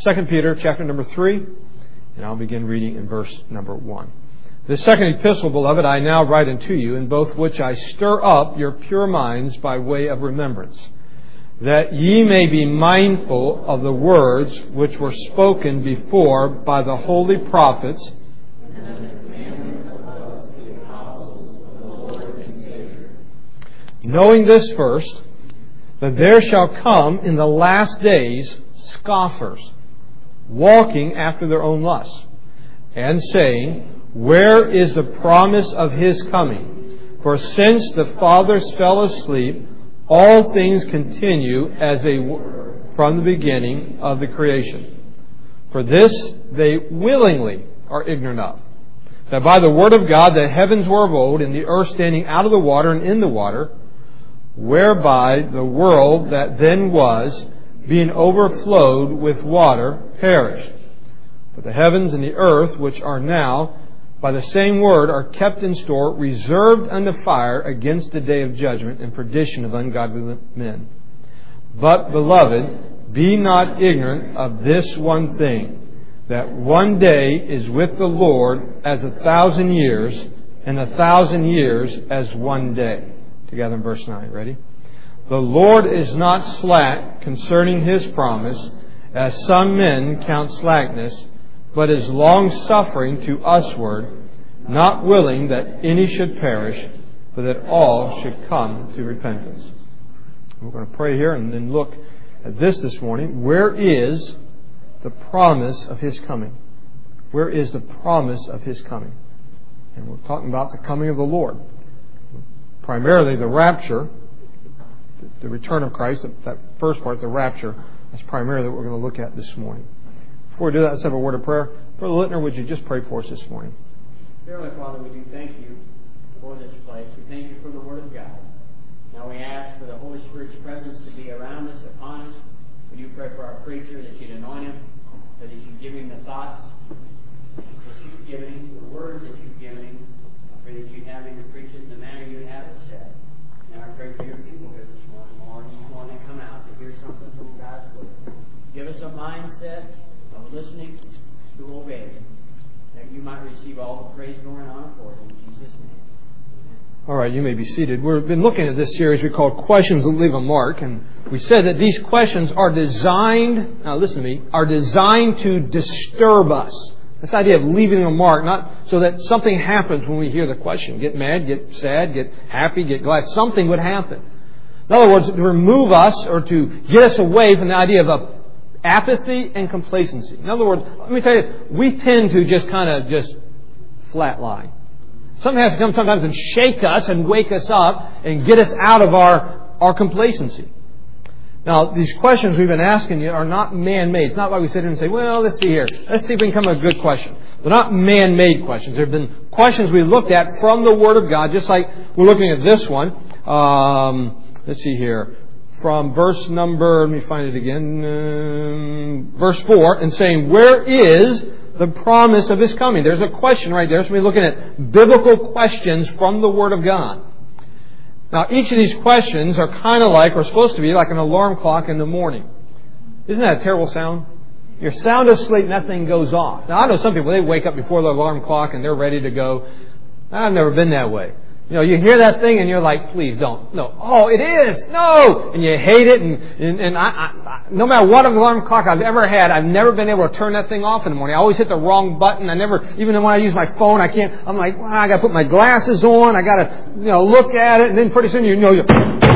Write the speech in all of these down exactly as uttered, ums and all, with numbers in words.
Second Peter chapter number three, and I'll begin reading in verse number one. This second epistle, beloved, I now write unto you, in both which I stir up your pure minds by way of remembrance, that ye may be mindful of the words which were spoken before by the holy prophets, knowing this first, that there shall come in the last days scoffers, walking after their own lusts, and saying, where is the promise of His coming? For since the fathers fell asleep, all things continue as they were from the beginning of the creation. For this they willingly are ignorant of, that by the word of God the heavens were of old, and the earth standing out of the water and in the water, whereby the world that then was, being overflowed with water, perished. But the heavens and the earth, which are now, by the same word, are kept in store, reserved unto fire against the day of judgment and perdition of ungodly men. But, beloved, be not ignorant of this one thing, that one day is with the Lord as a thousand years, and a thousand years as one day. Together in verse nine. Ready? The Lord is not slack concerning His promise, as some men count slackness, but is long-suffering to usward, not willing that any should perish, but that all should come to repentance. We're going to pray here and then look at this this morning. Where is the promise of His coming? Where is the promise of His coming? And we're talking about the coming of the Lord. Primarily the rapture, the return of Christ, that first part, the rapture, that's primarily what we're going to look at this morning. Before we do that, let's have a word of prayer. Brother Littner, would you just pray for us this morning? Dearly Father, we do thank you for this place. We thank you for the Word of God. Now we ask for the Holy Spirit's presence to be around us, upon us. We do pray for our preacher, that you'd anoint him, that you should give him the thoughts that you've given him, the words that you've given him. I pray that you'd have him to preach it in the manner you'd have it said. And I pray for your people here this morning, Lord, each one that come out to hear something from God's Word. Give us a mindset of listening to obey, that you might receive all the praise, glory, and honor for it in Jesus' name. Amen. All right, you may be seated. We've been looking at this series we call Questions That Leave a Mark, and we said that these questions are designed, now listen to me, are designed to disturb us. This idea of leaving a mark, not so that something happens when we hear the question. Get mad, get sad, get happy, get glad. Something would happen. In other words, to remove us or to get us away from the idea of a apathy and complacency. In other words, let me tell you, we tend to just kind of just flatline. Something has to come sometimes and shake us and wake us up and get us out of our, our complacency. Now, these questions we've been asking you are not man-made. It's not like we sit here and say, well, let's see here. Let's see if we can come up with a good question. They're not man-made questions. There have been questions we looked at from the Word of God, just like we're looking at this one. Um, let's see here. From verse number, let me find it again, um, verse four, and saying, where is the promise of His coming? There's a question right there. So we're looking at biblical questions from the Word of God. Now, each of these questions are kind of like, or supposed to be like an alarm clock in the morning. Isn't that a terrible sound? You're sound asleep and that thing goes off. Now, I know some people, they wake up before the alarm clock and they're ready to go. I've never been that way. You know, you hear that thing and you're like, please don't. No. Oh, it is. No. And you hate it. And, and, and I, I, no matter what alarm clock I've ever had, I've never been able to turn that thing off in the morning. I always hit the wrong button. I never, even when I use my phone, I can't, I'm like, well, I got to put my glasses on. I got to, you know, look at it. And then pretty soon you know, you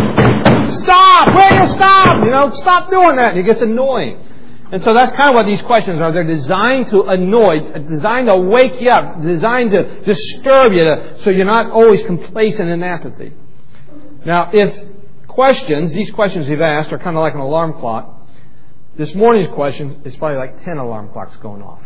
stop. Will you stop? You know, stop doing that. And it gets annoying. And so that's kind of what these questions are. They're designed to annoy, designed to wake you up, designed to disturb you to, so you're not always complacent in apathy. Now, if questions, these questions we've asked are kind of like an alarm clock, this morning's question is probably like ten alarm clocks going off.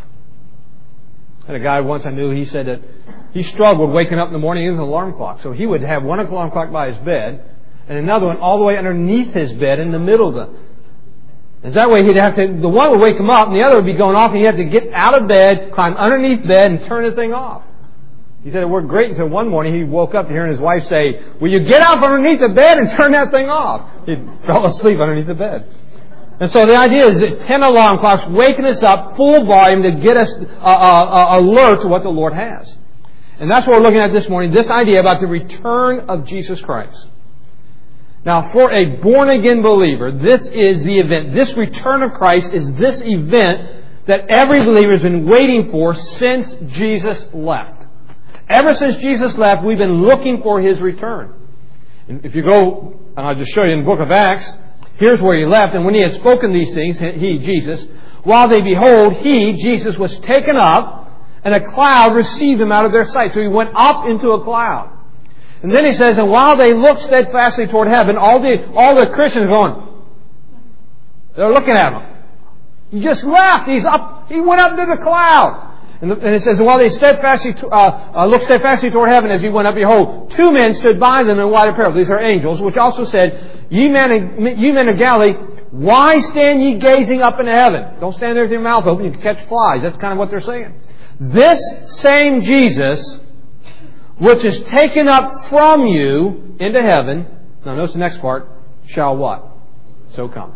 I had a guy once I knew, he said that he struggled waking up in the morning with an alarm clock. So he would have one alarm clock by his bed and another one all the way underneath his bed in the middle of the... Is that way he'd have to, the one would wake him up and the other would be going off and he'd have to get out of bed, climb underneath bed and turn the thing off. He said it worked great until one morning he woke up to hearing his wife say, will you get up underneath the bed and turn that thing off? He fell asleep underneath the bed. And so the idea is that ten alarm clocks waking us up full volume to get us uh, uh, alert to what the Lord has. And that's what we're looking at this morning, this idea about the return of Jesus Christ. Now, for a born-again believer, this is the event. This return of Christ is this event that every believer has been waiting for since Jesus left. Ever since Jesus left, we've been looking for His return. And if you go, and I'll just show you in the book of Acts, here's where He left. And when He had spoken these things, He, Jesus, while they behold, He, Jesus, was taken up, and a cloud received Him out of their sight. So He went up into a cloud. And then He says, and while they looked steadfastly toward heaven, all the all the Christians are going, they're looking at Him. He just left. He's up. He went up into the cloud. And, the, and it says, and while they steadfastly uh, uh, looked steadfastly toward heaven as He went up, behold, two men stood by them in white apparel. These are angels, which also said, Ye men, of, ye men of Galilee, why stand ye gazing up into heaven? Don't stand there with your mouth open. You can catch flies. That's kind of what they're saying. This same Jesus, which is taken up from you into heaven, now notice the next part, shall what? So come.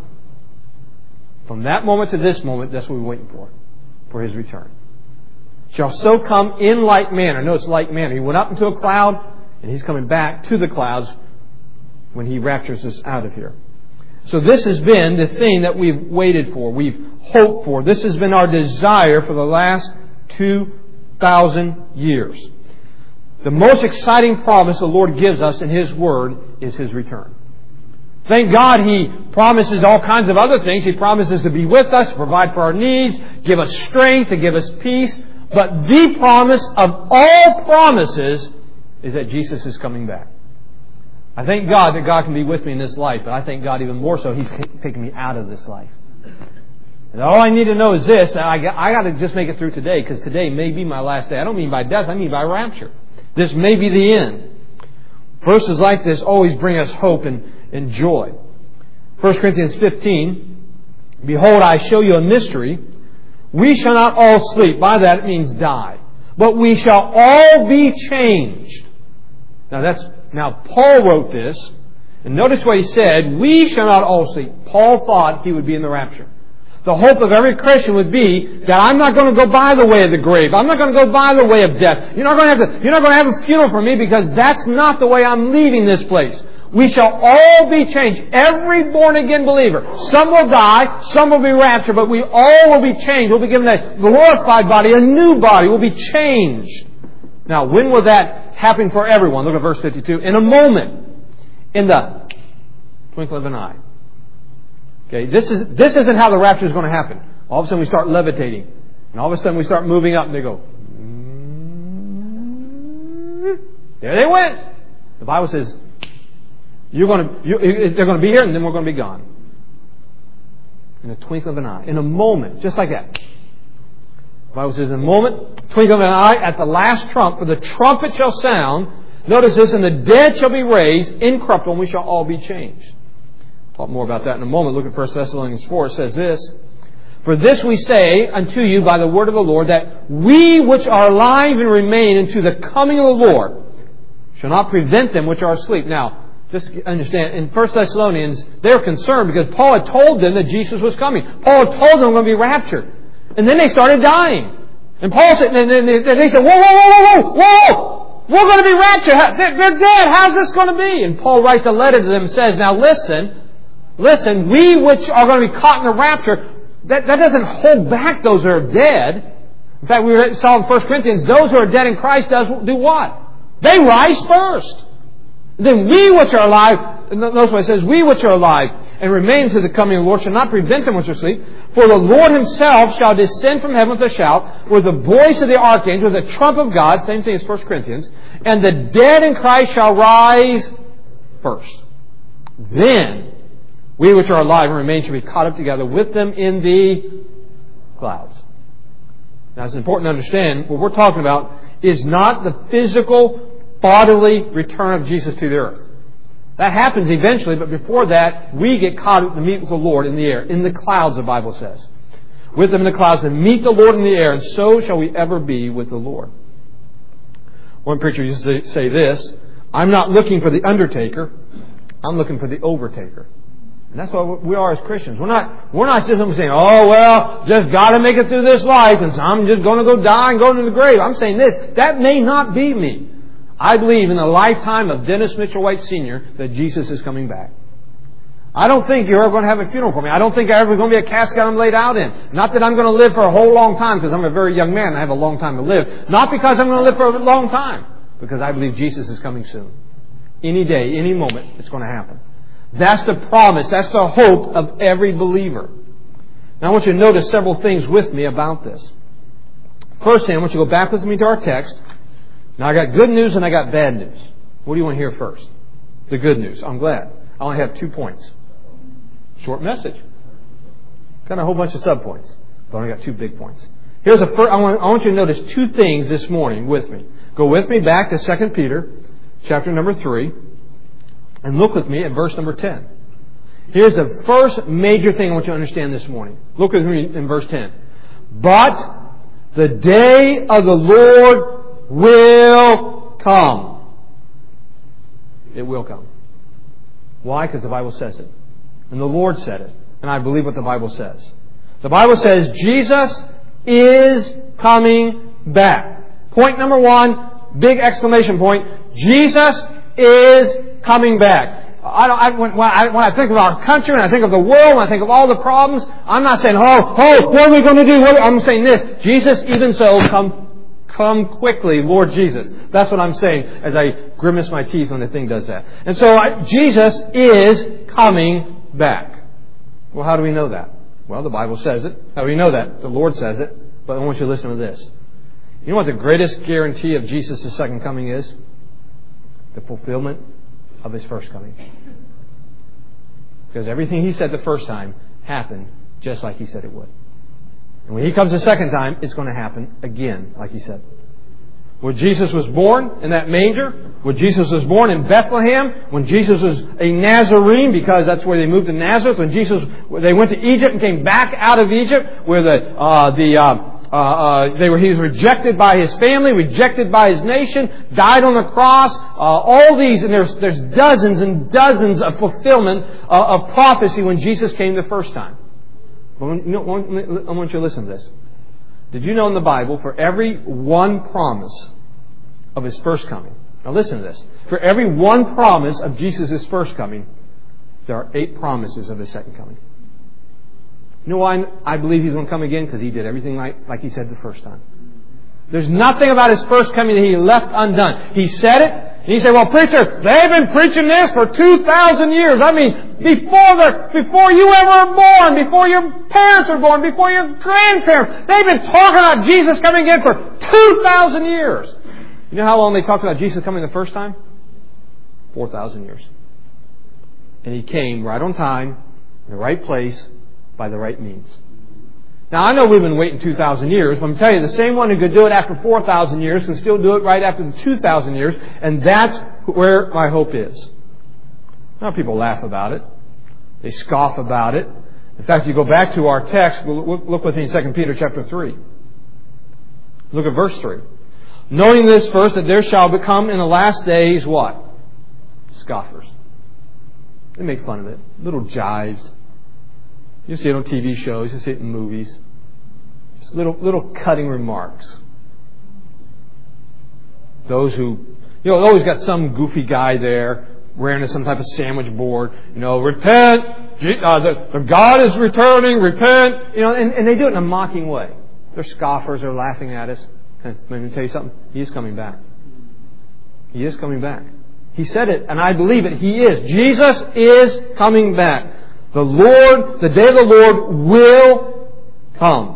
From that moment to this moment, that's what we're waiting for, for His return. Shall so come in like manner. Notice like manner. He went up into a cloud, and He's coming back to the clouds when He raptures us out of here. So this has been the thing that we've waited for, we've hoped for. This has been our desire for the last two thousand years. The most exciting promise the Lord gives us in His Word is His return. Thank God He promises all kinds of other things. He promises to be with us, to provide for our needs, give us strength, to give us peace. But the promise of all promises is that Jesus is coming back. I thank God that God can be with me in this life, but I thank God even more so He's taking me out of this life. And all I need to know is this, that I got, I got to just make it through today, because today may be my last day. I don't mean by death, I mean by rapture. This may be the end. Verses like this always bring us hope and, and joy. First Corinthians fifteen, behold, I show you a mystery. We shall not all sleep. By that it means die. But we shall all be changed. Now that's now Paul wrote this, and notice what he said, we shall not all sleep. Paul thought he would be in the rapture. The hope of every Christian would be that I'm not going to go by the way of the grave. I'm not going to go by the way of death. You're not going to have to, you're not going to have a funeral for me, because that's not the way I'm leaving this place. We shall all be changed. Every born-again believer. Some will die, some will be raptured, but we all will be changed. We'll be given a glorified body, a new body. We'll be changed. Now, when will that happen for everyone? Look at verse fifty-two. In a moment. In the twinkle of an eye. Okay, this is this isn't how the rapture is going to happen. All of a sudden we start levitating. And all of a sudden we start moving up and they go, there they went. The Bible says, you're going to, you, they're going to be here and then we're going to be gone. In a twinkle of an eye. In a moment. Just like that. The Bible says, in a moment, twinkle of an eye, at the last trump, for the trumpet shall sound. Notice this, and the dead shall be raised incorruptible, and we shall all be changed. Talk more about that in a moment. Look at First Thessalonians four. It says this, for this we say unto you by the word of the Lord, that we which are alive and remain unto the coming of the Lord shall not prevent them which are asleep. Now, just understand, in First Thessalonians, they were concerned because Paul had told them that Jesus was coming. Paul had told them they were going to be raptured. And then they started dying. And Paul said, and they said, whoa, whoa, whoa, whoa, whoa! We're going to be raptured. They're, they're dead. How's this going to be? And Paul writes a letter to them and says, now listen, listen, we which are going to be caught in the rapture, that, that doesn't hold back those who are dead. In fact, we saw in First Corinthians, those who are dead in Christ does do what? They rise first. Then we which are alive, notice what it says, we which are alive and remain to the coming of the Lord shall not prevent them which are asleep. For the Lord Himself shall descend from heaven with a shout, with the voice of the archangel, with the trump of God, same thing as First Corinthians, and the dead in Christ shall rise first. Then we which are alive and remain shall be caught up together with them in the clouds. Now it's important to understand, what we're talking about is not the physical bodily return of Jesus to the earth. That happens eventually, but before that, we get caught up to meet with the Lord in the air, in the clouds, the Bible says. With them in the clouds, and meet the Lord in the air, and so shall we ever be with the Lord. One preacher used to say this, I'm not looking for the undertaker, I'm looking for the overtaker. And that's what we are as Christians. We're not, we're not just saying, oh, well, just got to make it through this life and so I'm just going to go die and go into the grave. I'm saying this, that may not be me. I believe in the lifetime of Dennis Mitchell White Senior that Jesus is coming back. I don't think you're ever going to have a funeral for me. I don't think there's ever going to be a casket I'm laid out in. Not that I'm going to live for a whole long time because I'm a very young man and I have a long time to live. Not because I'm going to live for a long time. Because I believe Jesus is coming soon. Any day, any moment, it's going to happen. That's the promise. That's the hope of every believer. Now I want you to notice several things with me about this. First thing, I want you to go back with me to our text. Now I got good news and I got bad news. What do you want to hear first? The good news. I'm glad. I only have two points. Short message. Got a whole bunch of subpoints. But I only got two big points. Here's a first, I want, I want you to notice two things this morning with me. Go with me back to Second Peter, chapter number three, and look with me at verse number ten. Here's the first major thing I want you to understand this morning. Look with me in verse ten. But the day of the Lord will come. It will come. Why? Because the Bible says it. And the Lord said it. And I believe what the Bible says. The Bible says Jesus is coming back. Point number one, big exclamation point. Jesus is coming back. I don't, I, when, when, I, when I think of our country, when I think of the world, when I think of all the problems, I'm not saying, oh, oh, what are we going to do? What, I'm saying this. Jesus, even so, come, come quickly, Lord Jesus. That's what I'm saying as I grimace my teeth when the thing does that. And so I, Jesus is coming back. Well, how do we know that? Well, the Bible says it. How do we know that? The Lord says it. But I want you to listen to this. You know what the greatest guarantee of Jesus' second coming is? The fulfillment of His first coming. Because everything He said the first time happened just like He said it would. And when He comes the second time, it's going to happen again like He said. When Jesus was born in that manger, when Jesus was born in Bethlehem, when Jesus was a Nazarene, because that's where they moved to Nazareth, when Jesus, they went to Egypt and came back out of Egypt, where the, uh, the, uh, Uh, uh, they were, he was rejected by his family, rejected by his nation, died on the cross. Uh, all these, and there's, there's dozens and dozens of fulfillment uh, of prophecy when Jesus came the first time. Well, you know, I want you to listen to this. Did you know in the Bible, for every one promise of His first coming, now listen to this, for every one promise of Jesus' first coming, there are eight promises of His second coming. You know why I believe He's going to come again? Because He did everything like, like He said the first time. There's nothing about His first coming that He left undone. He said it, and He said, well, preacher, they've been preaching this for two thousand years. I mean, before the, before you ever were born, before your parents were born, before your grandparents, they've been talking about Jesus coming again for two thousand years. You know how long they talked about Jesus coming the first time? four thousand years. And He came right on time, in the right place, by the right means. Now, I know we've been waiting two thousand years, but I'm telling you, the same one who could do it after four thousand years can still do it right after the two thousand years, and that's where my hope is. Now, people laugh about it. They scoff about it. In fact, you go back to our text, look with me in Second Peter chapter three. Look at verse three. Knowing this first, that there shall become in the last days what? Scoffers. They make fun of it. Little jives. You see it on T V shows, you see it in movies. Just little little cutting remarks. Those who, you know, always got some goofy guy there wearing some type of sandwich board. You know, repent. Uh, the, the God is returning. Repent. You know, and, and they do it in a mocking way. They're scoffers. They're laughing at us. Can I, let me tell you something? He is coming back. He is coming back. He said it, and I believe it. He is. Jesus is coming back. The Lord, the day of the Lord will come.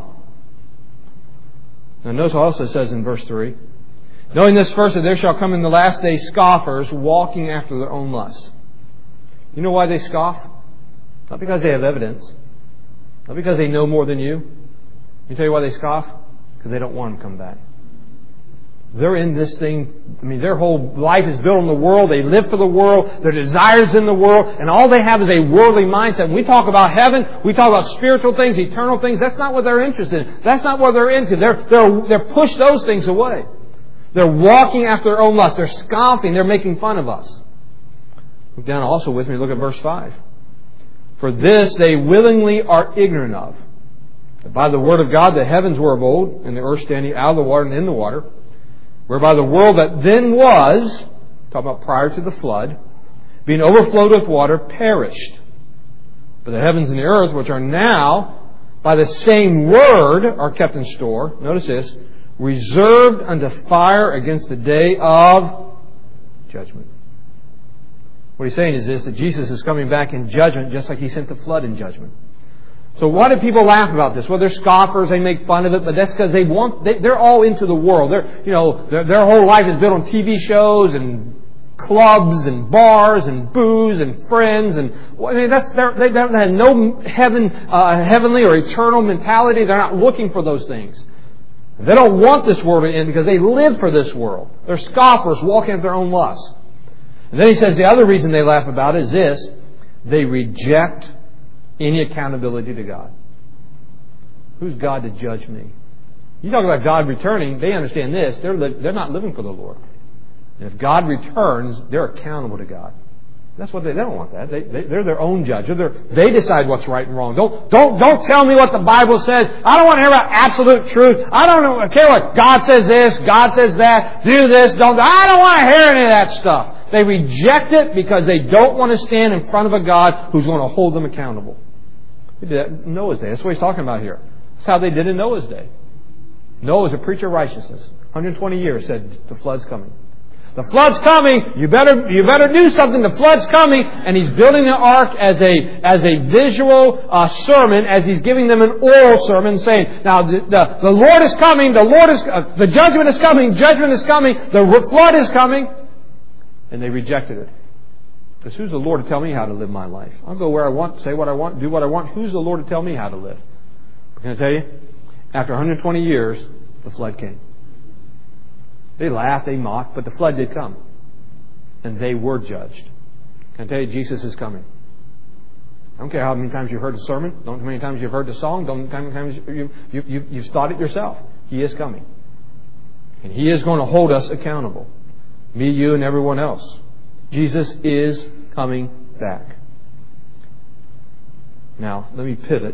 Now notice what also it says in verse three. Knowing this first, that there shall come in the last day scoffers walking after their own lusts. You know why they scoff? Not because they have evidence. Not because they know more than you. Let me tell you why they scoff? Because they don't want Him to come back. They're in this thing, I mean, their whole life is built on the world. They live for the world. Their desires in the world. And all they have is a worldly mindset. When we talk about heaven, we talk about spiritual things, eternal things. That's not what they're interested in. That's not what they're into. They're, they're, they're pushed those things away. They're walking after their own lust. They're scoffing. They're making fun of us. Look down also with me. Look at verse five. For this they willingly are ignorant of, that by the word of God the heavens were of old, and the earth standing out of the water and in the water, whereby the world that then was, talk about prior to the flood, being overflowed with water, perished. But the heavens and the earth, which are now, by the same word, are kept in store. Notice this. Reserved unto fire against the day of judgment. What he's saying is this, that Jesus is coming back in judgment just like He sent the flood in judgment. So why do people laugh about this? Well, they're scoffers, they make fun of it, but that's because they want, they, they're all into the world. They're, you know, their, their whole life is built on T V shows and clubs and bars and booze and friends, and I mean, that's they don't have no heaven, uh, heavenly or eternal mentality. They're not looking for those things. They don't want this world to end because they live for this world. They're scoffers walking at their own lust. And then he says the other reason they laugh about it is this: they reject any accountability to God. Who's God to judge me? You talk about God returning, they understand this. They're li- they're not living for the Lord. And if God returns, they're accountable to God. That's what they, they don't want that. They, they, they're their own judge. They're, they decide what's right and wrong. Don't, don't, don't tell me what the Bible says. I don't want to hear about absolute truth. I don't know, care what God says this, God says that, do this, don't. I don't want to hear any of that stuff. They reject it because they don't want to stand in front of a God who's going to hold them accountable. They did that in Noah's day. That's what he's talking about here. That's how they did in Noah's day. Noah was a preacher of righteousness. one hundred twenty years said the flood's coming. The flood's coming. You better, you better do something. The flood's coming. And he's building the ark as a, as a visual uh, sermon, as he's giving them an oral sermon, saying, now the, the, the Lord is coming. The Lord is, uh, the judgment is coming. Judgment is coming. The flood is coming. And they rejected it. Because who's the Lord to tell me how to live my life? I'll go where I want, say what I want, do what I want. Who's the Lord to tell me how to live? Can I tell you? After one hundred twenty years, the flood came. They laughed, they mocked, but the flood did come. And they were judged. Can I tell you, Jesus is coming. I don't care how many times you've heard the sermon, don't know how many times you've heard the song, don't know how many times you, you, you, you've thought it yourself. He is coming. And He is going to hold us accountable. Me, you, and everyone else. Jesus is coming back. Now, let me pivot.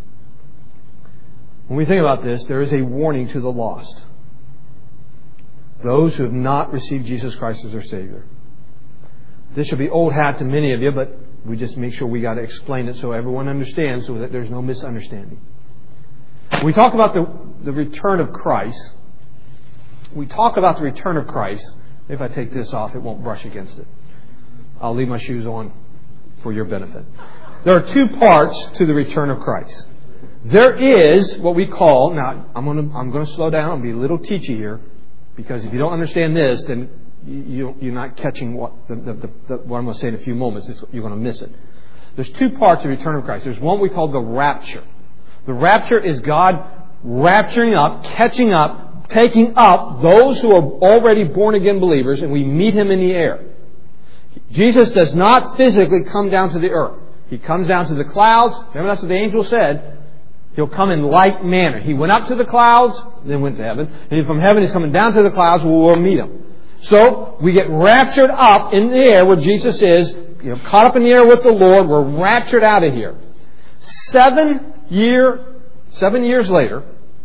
When we think about this, there is a warning to the lost. Those who have not received Jesus Christ as their Savior. This should be old hat to many of you, but we just make sure we got to explain it so everyone understands, so that there's no misunderstanding. When we talk about the, the return of Christ, we talk about the return of Christ. If I take this off, it won't brush against it. I'll leave my shoes on for your benefit. There are two parts to the return of Christ. There is what we call, now I'm going to I'm going to slow down and be a little teachy here, because if you don't understand this, then you, you're not catching what the, the, the, the, what I'm going to say in a few moments. It's, you're going to miss it. There's two parts of the return of Christ. There's one we call the rapture. The rapture is God rapturing up, catching up, taking up those who are already born again believers, and we meet Him in the air. Jesus does not physically come down to the earth. He comes down to the clouds. Remember, that's what the angel said. He'll come in like manner. He went up to the clouds, then went to heaven. And from heaven, He's coming down to the clouds where we'll meet Him. So, we get raptured up in the air where Jesus is, you know, caught up in the air with the Lord. We're raptured out of here. Seven year, seven years later,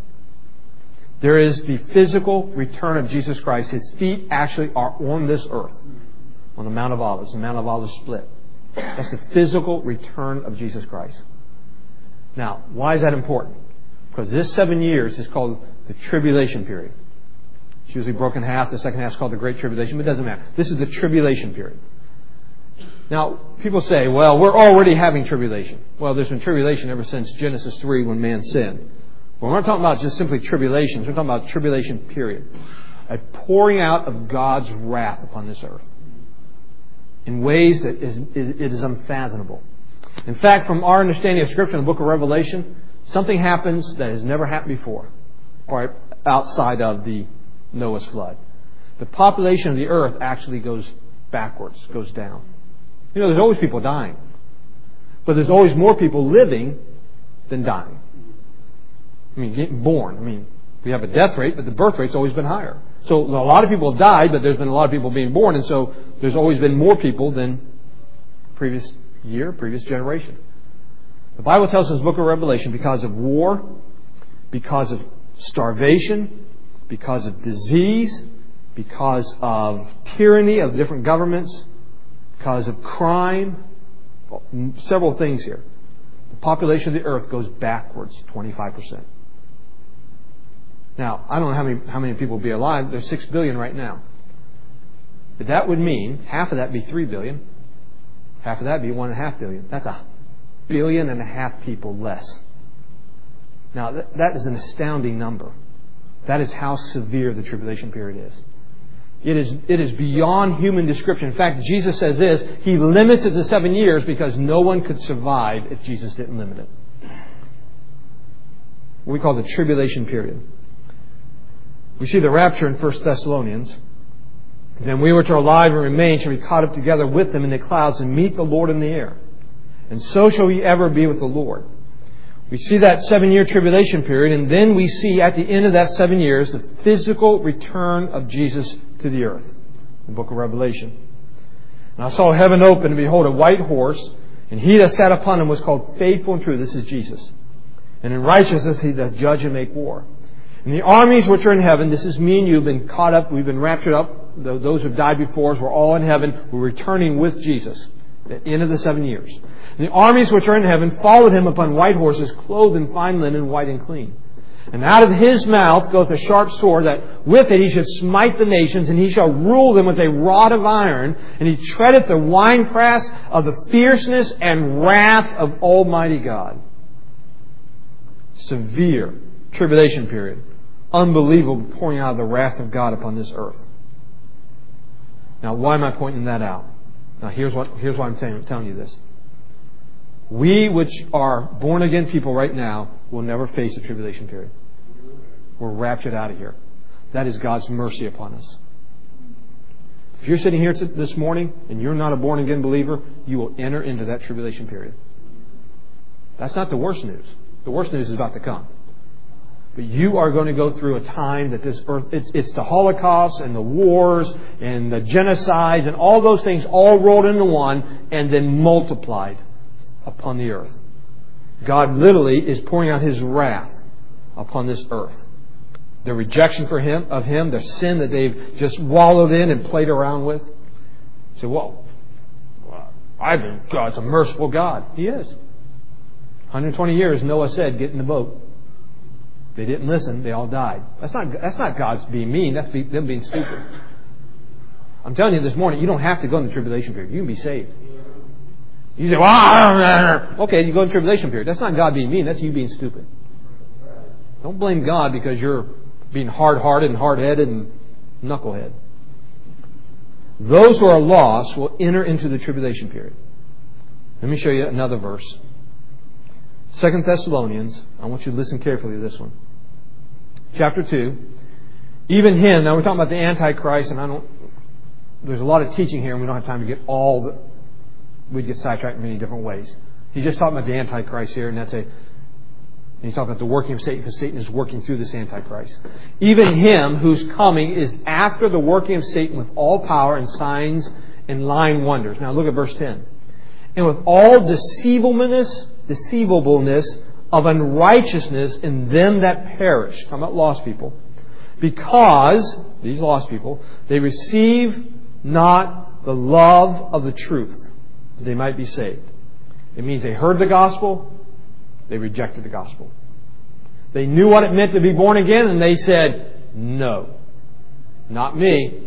there is the physical return of Jesus Christ. His feet actually are on this earth, on the Mount of Olives. The Mount of Olives split. That's the physical return of Jesus Christ. Now, why is that important? Because this seven years is called the tribulation period. It's usually broken in half. The second half is called the Great Tribulation, but it doesn't matter. This is the tribulation period. Now, people say, well, we're already having tribulation. Well, there's been tribulation ever since Genesis three when man sinned. But we're not talking about just simply tribulations. We're talking about tribulation period. A pouring out of God's wrath upon this earth in ways that is, it is unfathomable. In fact, from our understanding of Scripture in the book of Revelation, something happens that has never happened before, or outside of the Noah's flood. The population of the earth actually goes backwards, goes down. You know, there's always people dying, but there's always more people living than dying. I mean, getting born. I mean, we have a death rate, but the birth rate's always been higher. So a lot of people have died, but there's been a lot of people being born, and so there's always been more people than previous year, previous generation. The Bible tells us in the book of Revelation, because of war, because of starvation, because of disease, because of tyranny of different governments, because of crime, well, several things here. The population of the earth goes backwards twenty-five percent. Now, I don't know how many, how many people will be alive. There's six billion right now. But that would mean half of that would be three billion. Half of that would be one and a half billion. That's a billion and a half people less. Now, that, that is an astounding number. That is how severe the tribulation period is. It is, it is beyond human description. In fact, Jesus says this, He limits it to seven years because no one could survive if Jesus didn't limit it. What we call the tribulation period. We see the rapture in First Thessalonians. Then we which are alive and remain shall be caught up together with them in the clouds and meet the Lord in the air. And so shall we ever be with the Lord. We see that seven-year tribulation period, and then we see at the end of that seven years the physical return of Jesus to the earth. In the book of Revelation. And I saw heaven open, and behold, a white horse, and he that sat upon him was called Faithful and True. This is Jesus. And in righteousness he doth judge and make war. And the armies which are in heaven, this is me and you, have been caught up, we've been raptured up. Those who have died before us were all in heaven. We're returning with Jesus at the end of the seven years. And the armies which are in heaven followed him upon white horses, clothed in fine linen, white and clean. And out of his mouth goeth a sharp sword, that with it he should smite the nations, and he shall rule them with a rod of iron, and he treadeth the winepress of the fierceness and wrath of Almighty God. Severe tribulation period. Unbelievable pouring out of the wrath of God upon this earth. Now, why am I pointing that out? Now, here's what here's why I'm telling, telling you this. We, which are born-again people right now, will never face the tribulation period. We're raptured out of here. That is God's mercy upon us. If you're sitting here this morning and you're not a born-again believer, you will enter into that tribulation period. That's not the worst news. The worst news is about to come. But you are going to go through a time that this earth, it's, it's the Holocaust and the wars and the genocides and all those things all rolled into one and then multiplied upon the earth. God literally is pouring out His wrath upon this earth. The rejection for him of Him, the sin that they've just wallowed in and played around with. You say, well, I think God's a merciful God. He is. one hundred twenty years, Noah said, get in the boat. They didn't listen. They all died. That's not, that's not God's being mean. That's be, them being stupid. I'm telling you this morning, you don't have to go in the tribulation period. You can be saved. You say, well, I don't know. Okay, you go in the tribulation period. That's not God being mean. That's you being stupid. Don't blame God because you're being hard-hearted and hard-headed and knucklehead. Those who are lost will enter into the tribulation period. Let me show you another verse. Second Thessalonians. I want you to listen carefully to this one. Chapter two. Even him. Now we're talking about the Antichrist, and I don't. There's a lot of teaching here, and we don't have time to get all the. We'd get sidetracked in many different ways. He's just talking about the Antichrist here, and that's a. And he's talking about the working of Satan, because Satan is working through this Antichrist. Even him whose coming is after the working of Satan with all power and signs and lying wonders. Now look at verse ten. And with all deceivableness, deceivableness of unrighteousness in them that perish. Talking about lost people. Because, these lost people, they receive not the love of the truth, that they might be saved. It means they heard the gospel, they rejected the gospel. They knew what it meant to be born again, and they said, no, not me.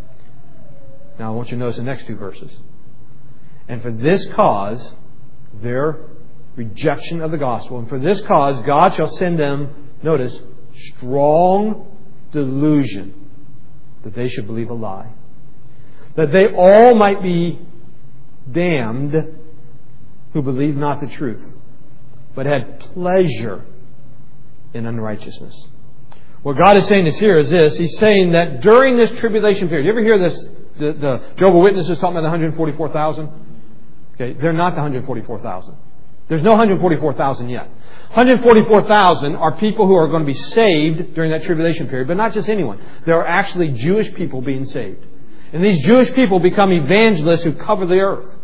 Now I want you to notice the next two verses. And for this cause, their rejection of the gospel, and for this cause, God shall send them, notice, strong delusion, that they should believe a lie. That they all might be damned who believed not the truth, but had pleasure in unrighteousness. What God is saying is here is this. He's saying that during this tribulation period, you ever hear this, the, the Jehovah's Witnesses talking about the one hundred forty-four thousand? Okay, they're not the one hundred forty-four thousand. There's no one hundred forty-four thousand yet. one hundred forty-four thousand are people who are going to be saved during that tribulation period, but not just anyone. There are actually Jewish people being saved. And these Jewish people become evangelists who cover the earth.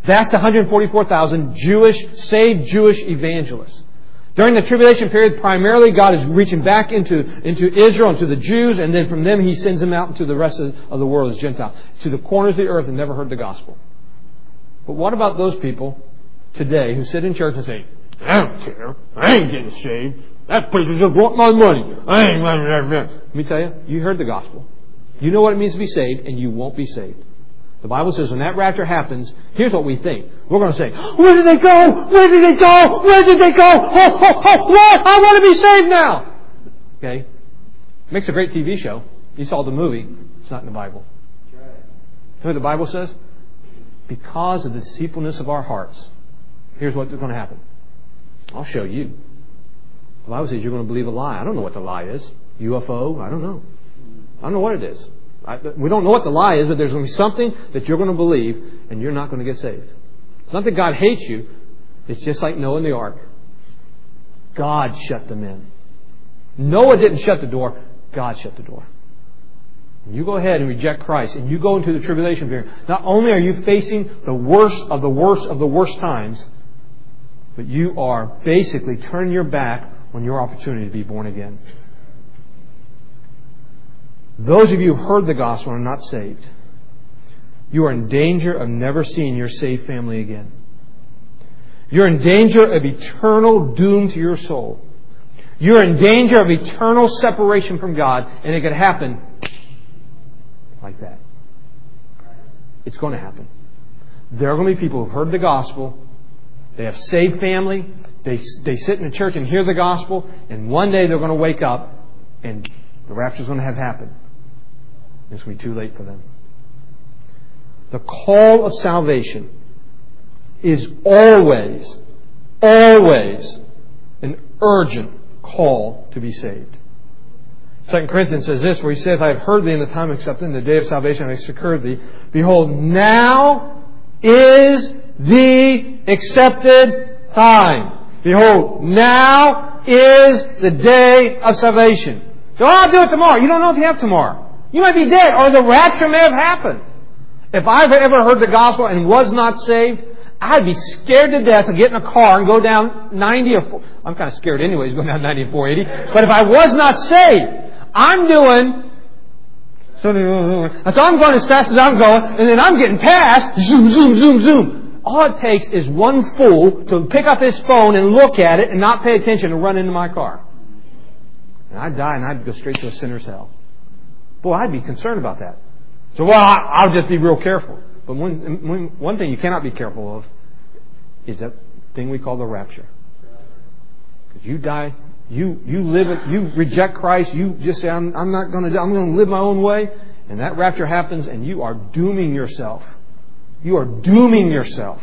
That's the one hundred forty-four thousand Jewish, saved Jewish evangelists. During the tribulation period, primarily God is reaching back into, into Israel and to the Jews, and then from them He sends them out into the rest of, of the world as Gentiles, to the corners of the earth and never heard the gospel. But what about those people today who sit in church and say, I don't care, I ain't getting saved, that preacher just want my money, I ain't... Let me tell you, you heard the gospel. You know what it means to be saved, and you won't be saved. The Bible says when that rapture happens, here's what we think. We're going to say, where did they go? Where did they go? Where did they go? Oh, oh, oh, Lord, I want to be saved now. Okay? Makes a great T V show. You saw the movie. It's not in the Bible. You know what the Bible says? Because of the deceitfulness of our hearts, here's what's going to happen. I'll show you. The Bible says you're going to believe a lie. I don't know what the lie is. U F O? I don't know. I don't know what it is. I, we don't know what the lie is, but there's going to be something that you're going to believe, and you're not going to get saved. It's not that God hates you. It's just like Noah in the ark. God shut them in. Noah didn't shut the door. God shut the door. You go ahead and reject Christ, and you go into the tribulation period. Not only are you facing the worst of the worst of the worst times, but you are basically turning your back on your opportunity to be born again. Those of you who heard the gospel and are not saved, you are in danger of never seeing your saved family again. You're in danger of eternal doom to your soul. You're in danger of eternal separation from God, and it could happen like that. It's going to happen. There are going to be people who've heard the gospel. They have saved family. They, they sit in the church and hear the gospel, and one day they're going to wake up, and the rapture is going to have happened. It's going to be too late for them. The call of salvation is always, always an urgent call to be saved. Second Corinthians says this, where he says, I have heard thee in the time of acceptance, in the day of salvation I have secured thee. Behold, now is the accepted time. Behold, now is the day of salvation. So I'll do it tomorrow. You don't know if you have tomorrow. You might be dead, or the rapture may have happened. If I've ever heard the gospel and was not saved, I'd be scared to death to get in a car and go down ninety or... I'm kind of scared anyways, going down ninety and four eighty. But if I was not saved, I'm doing... So, so I'm going as fast as I'm going, and then I'm getting past, zoom, zoom, zoom, zoom. All it takes is one fool to pick up his phone and look at it and not pay attention and run into my car. And I'd die and I'd go straight to a sinner's hell. Boy, I'd be concerned about that. So, well, I'll just be real careful. But one, one thing you cannot be careful of is that thing we call the rapture. Because you die, you you live it, you reject Christ, you just say, I'm, I'm not going to, I'm going to live my own way, and that rapture happens, and you are dooming yourself. You are dooming yourself.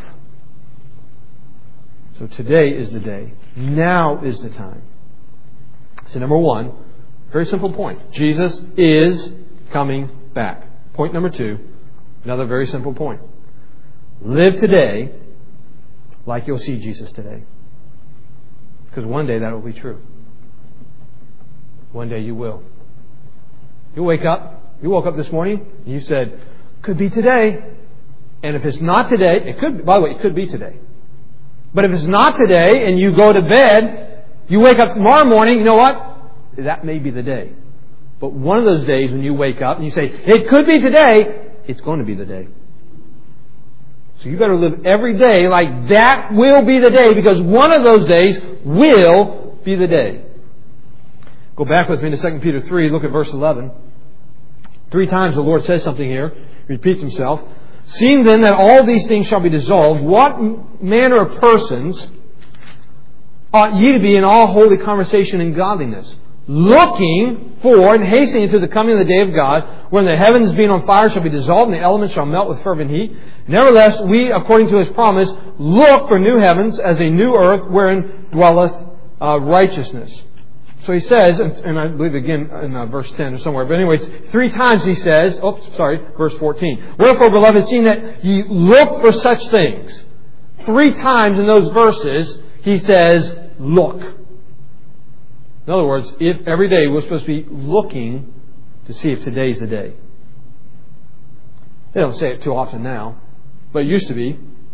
So today is the day. Now is the time. So number one, very simple point. Jesus is coming back. Point number two, another very simple point. Live today like you'll see Jesus today. Because one day that will be true. One day you will. You wake up, you woke up this morning, and you said, could be today. And if it's not today, it could, by the way, it could be today. But if it's not today and you go to bed, you wake up tomorrow morning, you know what? That may be the day. But one of those days when you wake up and you say, it could be today, it's going to be the day. So you better live every day like that will be the day, because one of those days will be the day. Go back with me to Second Peter three, look at verse eleven. Three times the Lord says something here. He repeats himself. Seeing then that all these things shall be dissolved, what manner of persons ought ye to be in all holy conversation and godliness, looking for and hastening to the coming of the day of God, when the heavens being on fire shall be dissolved and the elements shall melt with fervent heat. Nevertheless, we, according to His promise, look for new heavens as a new earth wherein dwelleth uh, righteousness. So he says, and, and I believe again in uh, verse ten or somewhere, but anyways, three times he says, oops, sorry, verse fourteen. Wherefore, beloved, seeing that ye look for such things. Three times in those verses, he says, look. In other words, if every day we're supposed to be looking to see if today's the day. They don't say it too often now, but it used to be.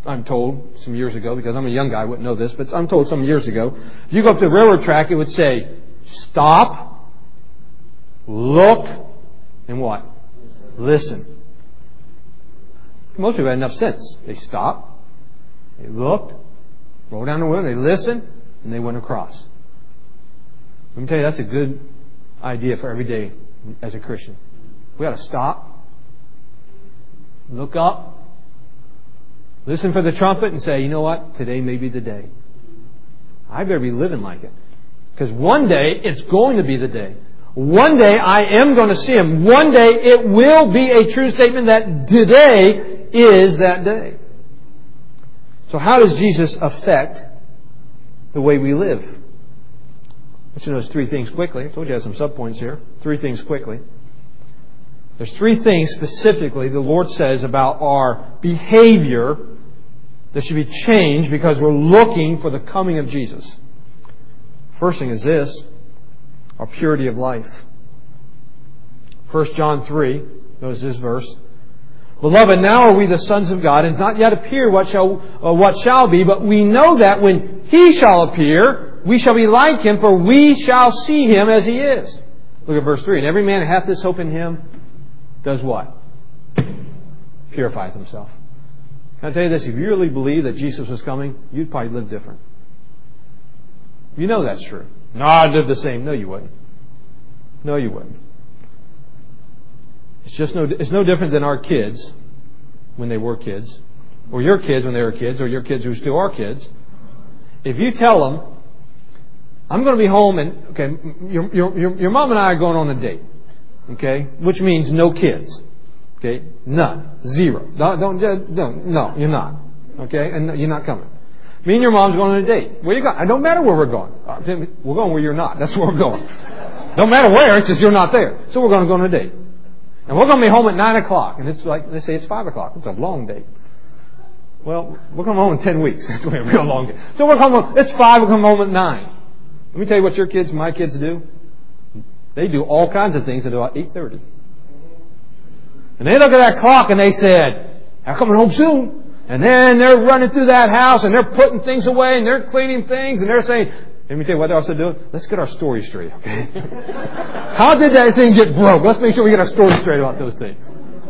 I'm told some years ago, because I'm a young guy, I wouldn't know this, but I'm told some years ago, if you go up to the railroad track, it would say, stop, look, and what? Listen. Most people had enough sense. They stopped, they looked, rolled down the window, they listened, and they went across. Let me tell you, that's a good idea for every day as a Christian. We ought to stop, look up, listen for the trumpet, and say, you know what? Today may be the day. I better be living like it. Because one day, it's going to be the day. One day, I am going to see Him. One day, it will be a true statement that today is that day. So how does Jesus affect the way we live? I want you to notice three things quickly. I told you I had some subpoints here. Three things quickly. There's three things specifically the Lord says about our behavior that should be changed because we're looking for the coming of Jesus. First thing is this, our purity of life. First John three, notice this verse. Beloved, now are we the sons of God, and not yet appear what shall uh, what shall be, but we know that when He shall appear, we shall be like Him, for we shall see Him as He is. Look at verse three. And every man that hath this hope in Him does what? Purifies himself. Can I tell you this? If you really believe that Jesus was coming, you'd probably live different. You know that's true. No, I'd live the same. No, you wouldn't. No, you wouldn't. It's just no. It's no different than our kids when they were kids, or your kids when they were kids, or your kids who still are kids. If you tell them, "I'm going to be home," and okay, your your your, your mom and I are going on a date. Okay, which means no kids. Okay, none, zero. Don't, don't, don't no, you're not. Okay, and you're not coming. Me and your mom's going on a date. Where you going? It don't matter where we're going. We're going where you're not. That's where we're going. Don't matter where. It's just you're not there. So we're going to go on a date, and we're going to be home at nine o'clock. And it's like they say it's five o'clock. It's a long date. Well, we're coming home in ten weeks. It's going to be a real long date. So we're coming home. It's five. We're coming home at nine. Let me tell you what your kids, my kids do. They do all kinds of things at about eight thirty. And they look at that clock and they said, "I'm coming home soon." And then they're running through that house and they're putting things away and they're cleaning things and they're saying, let me tell you what they're also doing. Let's get our story straight, okay? How did that thing get broke? Let's make sure we get our story straight about those things.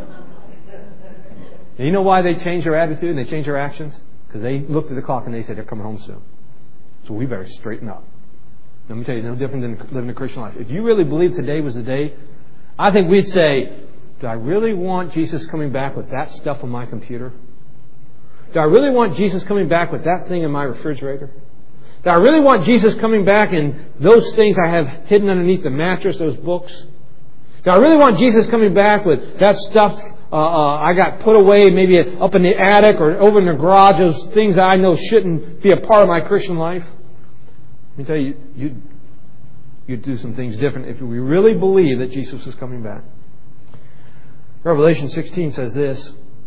And you know why they change their attitude and they change their actions? Because they looked at the clock and they said, they're coming home soon. So we better straighten up. Let me tell you, no different than living a Christian life. If you really believe today was the day, I think we'd say, do I really want Jesus coming back with that stuff on my computer? Do I really want Jesus coming back with that thing in my refrigerator? Do I really want Jesus coming back and those things I have hidden underneath the mattress, those books? Do I really want Jesus coming back with that stuff uh, uh, I got put away maybe up in the attic or over in the garage, those things I know shouldn't be a part of my Christian life? Let me tell you, you'd, you'd do some things different if we really believe that Jesus is coming back. Revelation sixteen says this,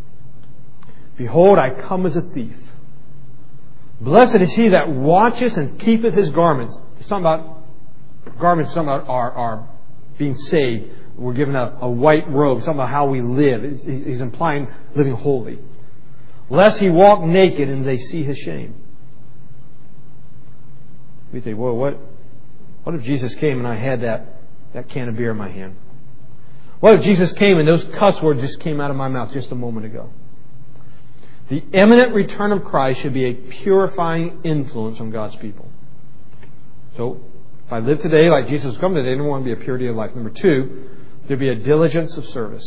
Behold, I come as a thief. Blessed is he that watcheth and keepeth his garments. It's talking about garments, talking about our, our being saved. We're given a, a white robe, talking about how we live. It's, he's implying living holy. Lest he walk naked and they see his shame. We say, well, what, what if Jesus came and I had that, that can of beer in my hand? What if Jesus came and those cuss words just came out of my mouth just a moment ago? The imminent return of Christ should be a purifying influence on God's people. So, if I live today like Jesus has come today, there want to be a purity of life. Number two, there be a diligence of service.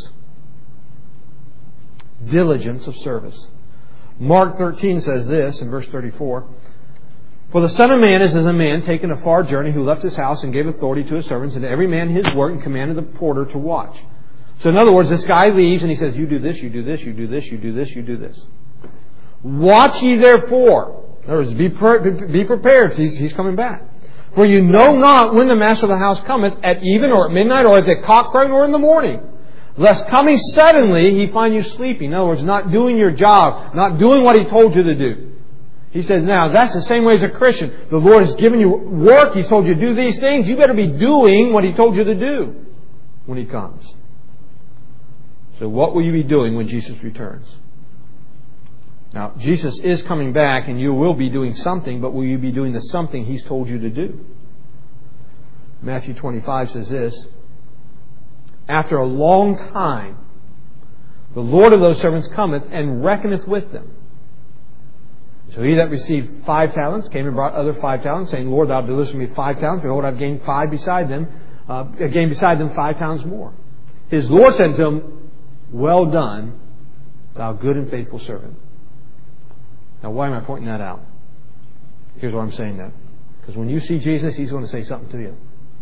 Diligence of service. Mark thirteen says this in verse thirty-four. For the Son of Man is as a man taking a far journey who left his house and gave authority to his servants and to every man his work and commanded the porter to watch. So in other words, this guy leaves and he says, you do this, you do this, you do this, you do this, you do this. Watch ye therefore. In other words, be, pre- be prepared. He's, he's coming back. For you know not when the master of the house cometh, at even or at midnight or at the cock crowing or in the morning. Lest coming suddenly he find you sleeping. In other words, not doing your job, not doing what he told you to do. He says, now, that's the same way as a Christian. The Lord has given you work. He's told you to do these things. You better be doing what He told you to do when He comes. So what will you be doing when Jesus returns? Now, Jesus is coming back and you will be doing something, but will you be doing the something He's told you to do? Matthew twenty-five says this, after a long time, the Lord of those servants cometh and reckoneth with them. So he that received five talents came and brought other five talents, saying, Lord, thou deliverest me five talents. Behold, I've gained five beside them. Uh, gained beside them five talents more. His Lord said to him, well done, thou good and faithful servant. Now, why am I pointing that out? Here's why I'm saying that. Because when you see Jesus, He's going to say something to you.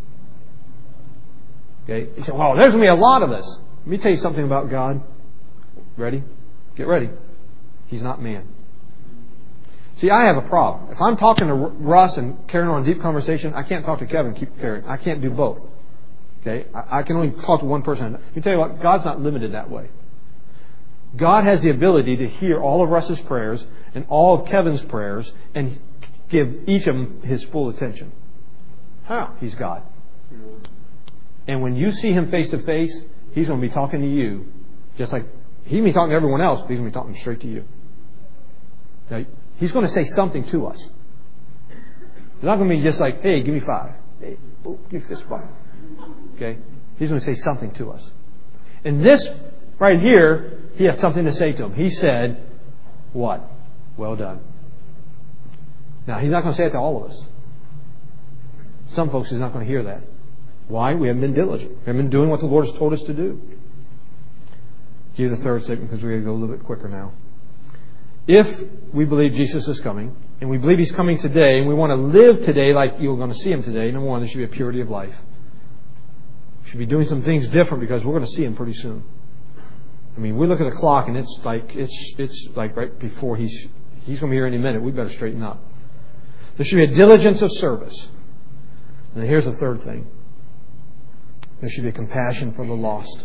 Okay? You say, well, there's going to be a lot of us. Let me tell you something about God. Ready? Get ready. He's not man. See, I have a problem. If I'm talking to Russ and carrying on a deep conversation, I can't talk to Kevin and keep carrying. I can't do both. Okay? I, I can only talk to one person. Let me tell you what, God's not limited that way. God has the ability to hear all of Russ's prayers and all of Kevin's prayers and give each of them His full attention. How? He's God. And when you see Him face to face, He's going to be talking to you just like He may be talking to everyone else, but He's going to be talking straight to you. Now, He's going to say something to us. It's not going to be just like, hey, give me five. Hey, oh, give me this five. Okay? He's going to say something to us. And this right here, He has something to say to him. He said, what? Well done. Now, He's not going to say it to all of us. Some folks He's not going to hear that. Why? We haven't been diligent. We haven't been doing what the Lord has told us to do. Give the third statement because we're going to go a little bit quicker now. If we believe Jesus is coming, and we believe He's coming today, and we want to live today like you're going to see Him today, number one, there should be a purity of life. We should be doing some things different because we're going to see Him pretty soon. I mean, we look at the clock and it's like it's it's like right before He's He's going to be here any minute. We better straighten up. There should be a diligence of service. And here's the third thing. There should be a compassion for the lost.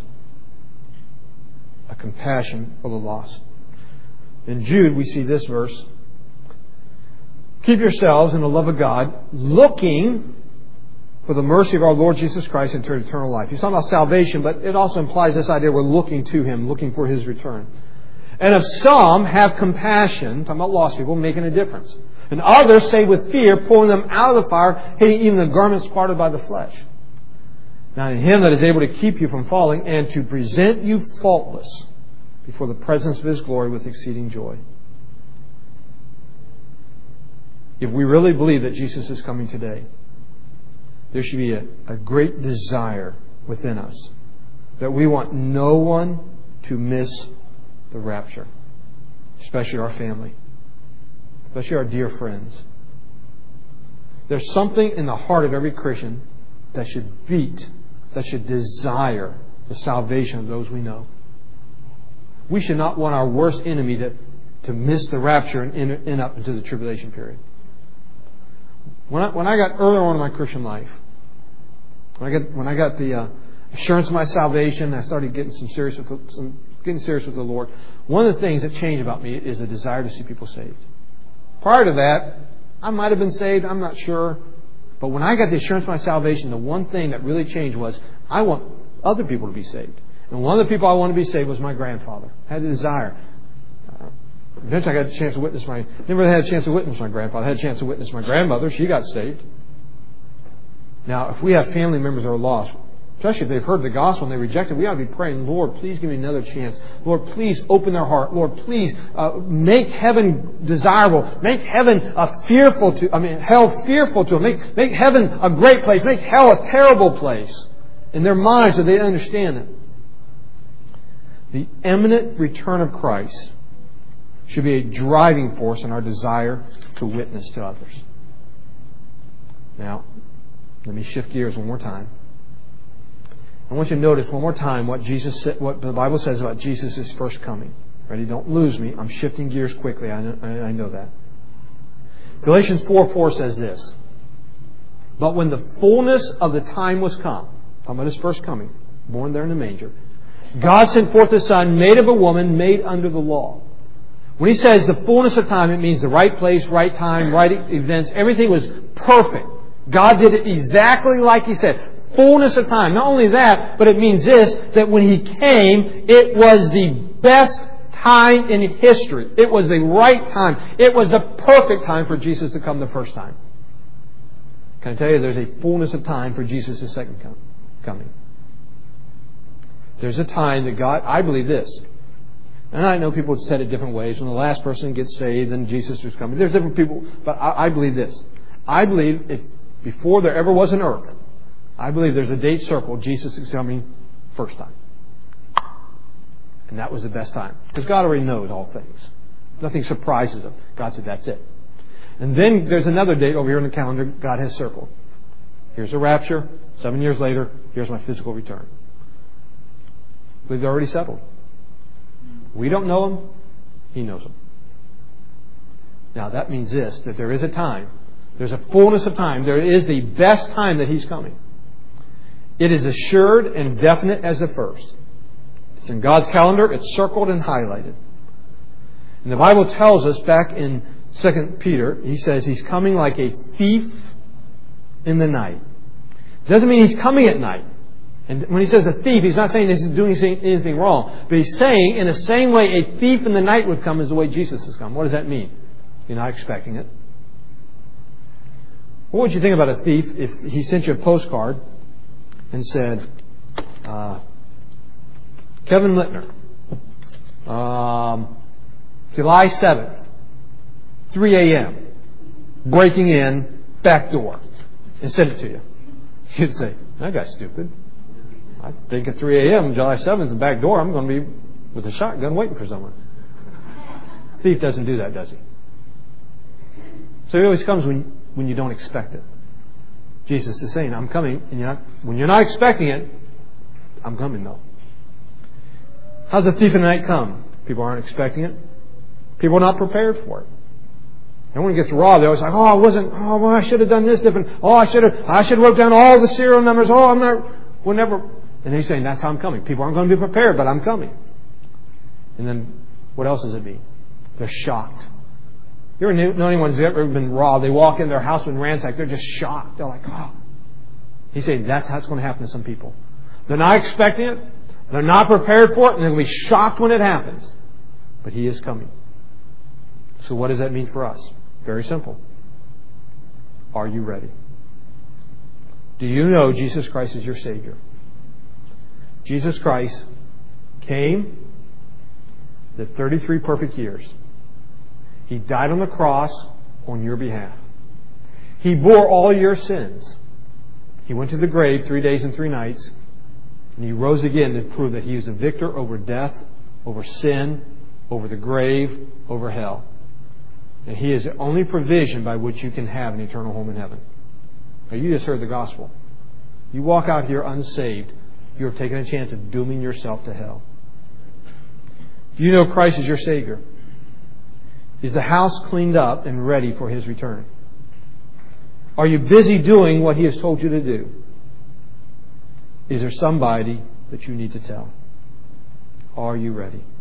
A compassion for the lost. In Jude, we see this verse. Keep yourselves in the love of God, looking for the mercy of our Lord Jesus Christ into eternal life. He's talking about salvation, but it also implies this idea we're looking to Him, looking for His return. And of some have compassion, talking about lost people, making a difference. And others say with fear, pulling them out of the fire, hating even the garments parted by the flesh. Now in Him that is able to keep you from falling and to present you faultless before the presence of His glory with exceeding joy. If we really believe that Jesus is coming today, there should be a, a great desire within us that we want no one to miss the rapture, especially our family, especially our dear friends. There's something in the heart of every Christian that should beat, that should desire the salvation of those we know. We should not want our worst enemy to, to miss the rapture and end, end up into the tribulation period. When I, when I got earlier on in my Christian life, when I got when I got the uh, assurance of my salvation, I started getting some serious with the, some, getting serious with the Lord. One of the things that changed about me is a desire to see people saved. Prior to that, I might have been saved. I'm not sure. But when I got the assurance of my salvation, the one thing that really changed was I want other people to be saved. And one of the people I wanted to be saved was my grandfather. I had a desire. Uh, eventually I got a chance to witness my... Never had a chance to witness my grandfather. I had a chance to witness my grandmother. She got saved. Now, if we have family members that are lost, especially if they've heard the gospel and they reject it, we ought to be praying, Lord, please give me another chance. Lord, please open their heart. Lord, please uh, make heaven desirable. Make heaven uh, fearful to... I mean, hell fearful to them. Make, make heaven a great place. Make hell a terrible place. In their minds so they understand it. The imminent return of Christ should be a driving force in our desire to witness to others. Now, let me shift gears one more time. I want you to notice one more time what Jesus said, what the Bible says about Jesus' first coming. Ready? Don't lose me. I'm shifting gears quickly. I know, I know that. Galatians four four says this. But when the fullness of the time was come, talking about His first coming, born there in the manger, God sent forth His Son, made of a woman, made under the law. When He says the fullness of time, it means the right place, right time, right events. Everything was perfect. God did it exactly like He said. Fullness of time. Not only that, but it means this, that when He came, it was the best time in history. It was the right time. It was the perfect time for Jesus to come the first time. Can I tell you, there's a fullness of time for Jesus' second coming. There's a time that God, I believe this, and I know people have said it different ways. When the last person gets saved, then Jesus is coming. There's different people, but I, I believe this. I believe if before there ever was an earth, I believe there's a date circled. Jesus is coming first time. And that was the best time. Because God already knows all things. Nothing surprises Him. God said, that's it. And then there's another date over here in the calendar God has circled. Here's the rapture. Seven years later, here's my physical return. I believe they're already settled. We don't know Him. He knows Him. Now that means this, that there is a time. There's a fullness of time. There is the best time that He's coming. It is assured and definite as the first. It's in God's calendar. It's circled and highlighted. And the Bible tells us back in Second Peter, he says He's coming like a thief in the night. Doesn't mean He's coming at night. And when He says a thief, He's not saying that He's doing anything wrong. But He's saying in the same way a thief in the night would come as the way Jesus has come. What does that mean? You're not expecting it. What would you think about a thief if he sent you a postcard and said, uh, Kevin Littner, um, July seventh, three a.m., breaking in, back door, and sent it to you? You'd say, that guy's stupid. I think at three a.m., July seventh, the back door, I'm going to be with a shotgun waiting for someone. Thief doesn't do that, does he? So he always comes when, when you don't expect it. Jesus is saying, I'm coming, and you're not, when you're not expecting it, I'm coming though. How's a thief in the night come? People aren't expecting it. People are not prepared for it. And when it gets robbed, they're always like, oh, I wasn't, oh, well, I should have done this different. Oh, I should have, I should have wrote down all the serial numbers. Oh, I'm not, we'll never. And he's saying, that's how I'm coming. People aren't going to be prepared, but I'm coming. And then, what else does it mean? They're shocked. You ever know anyone who's ever been robbed? They walk in, their house been ransacked. They're just shocked. They're like, oh. He's saying that's how it's going to happen to some people. They're not expecting it. They're not prepared for it. And they'll be shocked when it happens. But He is coming. So what does that mean for us? Very simple. Are you ready? Do you know Jesus Christ is your Savior? Jesus Christ came, lived thirty-three perfect years. He died on the cross on your behalf. He bore all your sins. He went to the grave three days and three nights. And He rose again to prove that He was a victor over death, over sin, over the grave, over hell. And He is the only provision by which you can have an eternal home in heaven. Now, you just heard the gospel. You walk out here unsaved, you have taken a chance of dooming yourself to hell. Do you know Christ is your Savior? Is the house cleaned up and ready for His return? Are you busy doing what He has told you to do? Is there somebody that you need to tell? Are you ready?